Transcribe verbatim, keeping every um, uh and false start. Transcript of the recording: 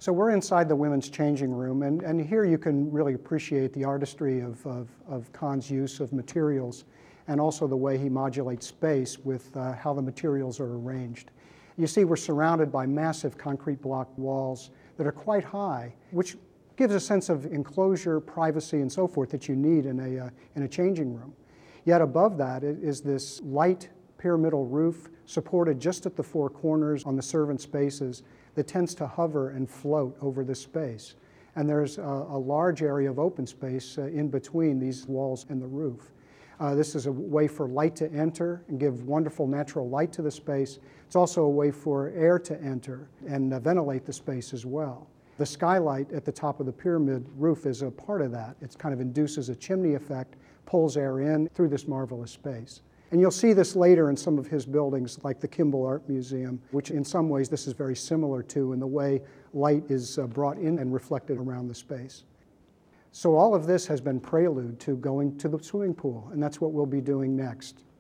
So we're inside the women's changing room, and, and here you can really appreciate the artistry of, of, of Kahn's use of materials and also the way he modulates space with uh, how the materials are arranged. You see we're surrounded by massive concrete block walls that are quite high, which gives a sense of enclosure, privacy, and so forth that you need in a, uh, in a changing room. Yet above that is this light pyramidal roof supported just at the four corners on the servant spaces that tends to hover and float over the space. And there's a, a large area of open space uh, in between these walls and the roof. Uh, this is a way for light to enter and give wonderful natural light to the space. It's also a way for air to enter and uh, ventilate the space as well. The skylight at the top of the pyramid roof is a part of that. It kind of induces a chimney effect, pulls air in through this marvelous space. And you'll see this later in some of his buildings, like the Kimball Art Museum, which in some ways this is very similar to in the way light is uh, brought in and reflected around the space. So all of this has been prelude to going to the swimming pool, and that's what we'll be doing next.